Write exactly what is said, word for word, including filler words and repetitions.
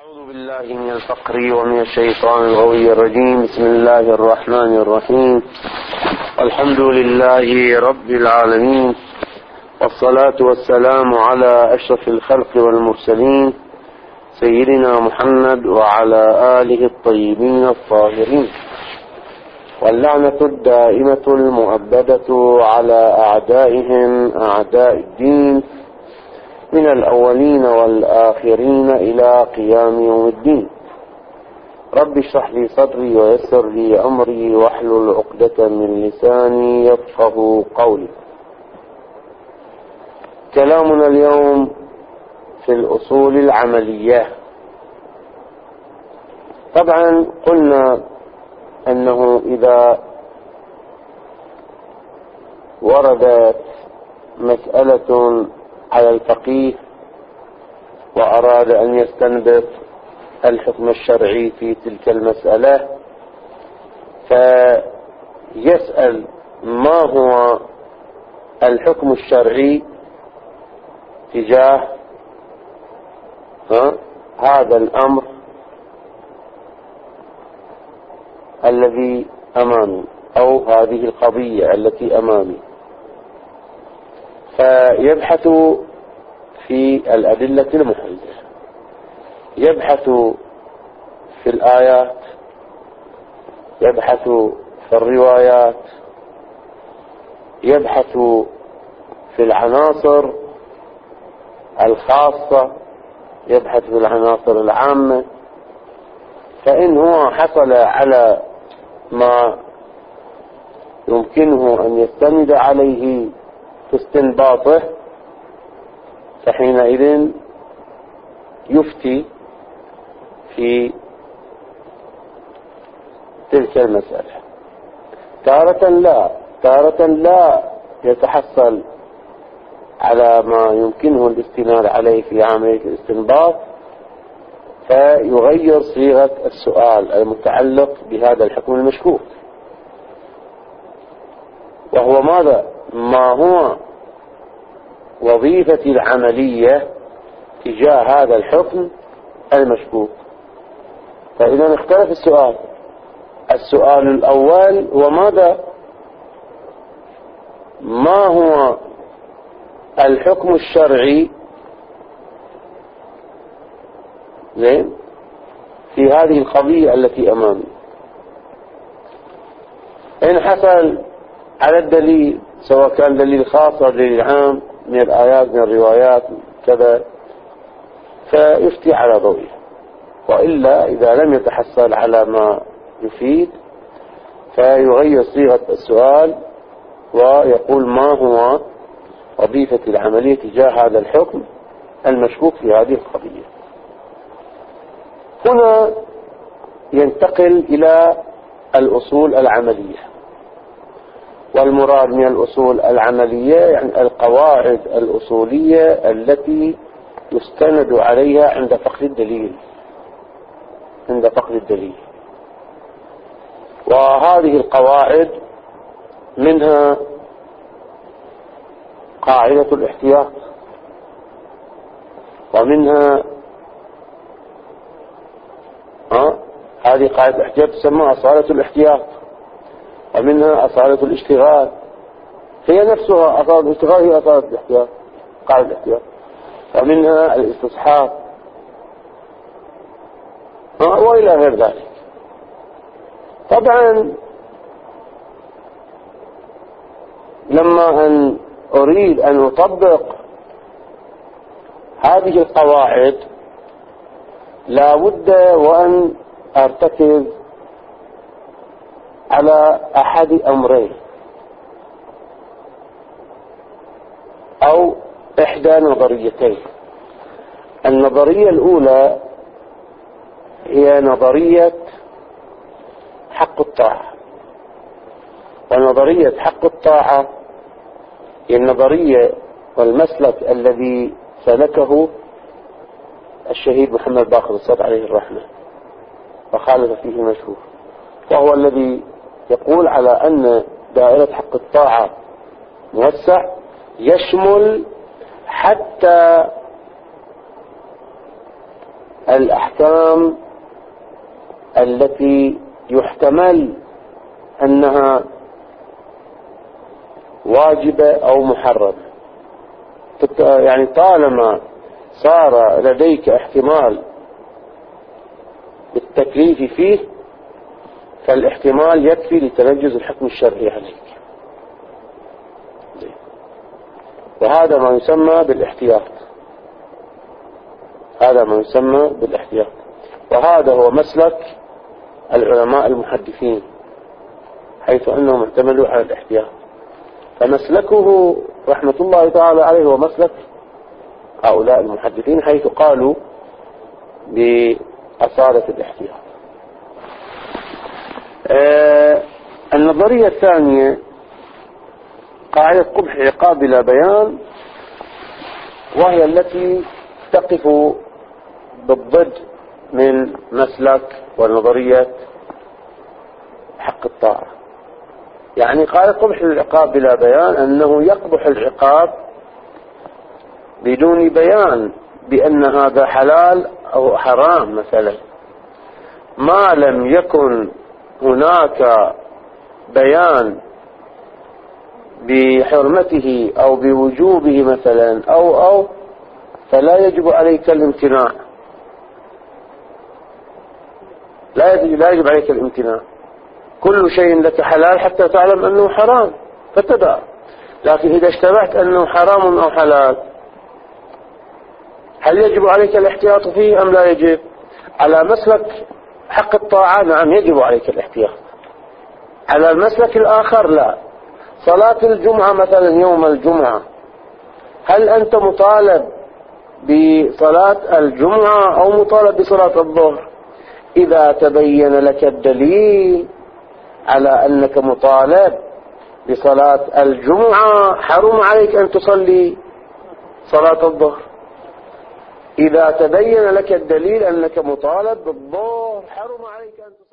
أعوذ بالله من الفقر ومن الشيطان الغوي الرجيم. بسم الله الرحمن الرحيم. الحمد لله رب العالمين، والصلاة والسلام على أشرف الخلق والمرسلين سيدنا محمد وعلى آله الطيبين الطاهرين، واللعنة الدائمة المؤبدة على أعدائهم أعداء الدين من الأولين والآخرين إلى قيام يوم الدين. رب اشرح لي صدري ويسر لي أمري واحلل عقدة من لساني يفقه قولي. كلامنا اليوم في الأصول العملية. طبعا قلنا أنه إذا وردت مسألة على الفقيه وأراد أن يستنبط الحكم الشرعي في تلك المسألة، فيسأل ما هو الحكم الشرعي تجاه هذا الأمر الذي أمامي أو هذه القضية التي أمامي، فيبحث في الأدلة المحيطة، يبحث في الآيات، يبحث في الروايات، يبحث في العناصر الخاصة، يبحث في العناصر العامة. فإن هو حصل على ما يمكنه أن يستند عليه في استنباطه، فحينئذ يفتي في تلك المسألة. تارة لا تارة لا يتحصل على ما يمكنه الاستناد عليه في عملية الاستنباط، فيغير صيغة السؤال المتعلق بهذا الحكم المشكوك، وهو ماذا؟ ما هو وظيفتي العملية تجاه هذا الحكم المشكوك. فإذا اختلف السؤال. السؤال الأول هو ماذا؟ ما هو الحكم الشرعي زين في هذه القضية التي أمامي؟ إن حصل على الدليل، سواء كان دليل خاص أو دليل عام من الآيات من الروايات كذا، فيفتي على ضوئه. وإلا إذا لم يتحصل على ما يفيد فيغير صيغة السؤال ويقول ما هو وظيفة العملية تجاه هذا الحكم المشكوك في هذه القضية. هنا ينتقل إلى الأصول العملية، والمراد من الأصول العملية يعني القواعد الأصولية التي يستند عليها عند فقد الدليل عند فقد الدليل وهذه القواعد منها قاعدة الاحتياط، ومنها ها هذه قاعدة الاحتياط تسمى أصالة الاحتياط، ومنها أصالة الاشتغال، هي نفسها أصالة الاشتغال هي أصالة الاحتياط، قاعدة الاحتياط، ومنها الاستصحاب وإلى غير ذلك. طبعا لما أن أريد أن أطبق هذه القواعد لا بد وأن أرتكز على أحد أمرين أو إحدى نظريتين. النظرية الأولى هي نظرية حق الطاعة، ونظرية حق الطاعة هي النظرية والمسلك الذي سلكه الشهيد محمد باقر الصدر عليه الرحمة وخالف فيه المشهور، وهو الذي يقول على أن دائرة حق الطاعة موسع يشمل حتى الأحكام التي يحتمل أنها واجبة أو محرمة. يعني طالما صار لديك احتمال بالتكليف فيه فالاحتمال يكفي لتنجز الحكم الشرعي عليك، وهذا ما يسمى بالاحتياط. هذا ما يسمى بالاحتياط، وهذا هو مسلك العلماء المحدثين، حيث أنهم اعتمدوا على الاحتياط. فمسلكه رحمة الله تعالى عليه هو مسلك هؤلاء المحدثين، حيث قالوا بأصالة الاحتياط. آه النظرية الثانية قاعدة قبح عقاب بلا بيان، وهي التي تقف بالضد من مسلك ونظرية حق الطاعة. يعني قاعدة قبح العقاب بلا بيان أنه يقبح العقاب بدون بيان بأن هذا حلال أو حرام مثلا، ما لم يكن هناك بيان بحرمته أو بوجوبه مثلا أو أو فلا يجب عليك الامتناع. لا يجب, لا يجب عليك الامتناع. كل شيء لك حلال حتى تعلم أنه حرام فتدع. لكن إذا اشتبهت أنه حرام أو حلال هل يجب عليك الاحتياط فيه أم لا يجب؟ على مسلك حق الطاعة نعم يجب عليك الاحتياط، على المسلك الآخر لا. صلاة الجمعة مثلا يوم الجمعة، هل أنت مطالب بصلاة الجمعة أو مطالب بصلاة الظهر؟ إذا تبين لك الدليل على أنك مطالب بصلاة الجمعة حرم عليك أن تصلي صلاة الظهر. إذا تبين لك الدليل أنك مطالب بالظهر حرم عليك أن تصلي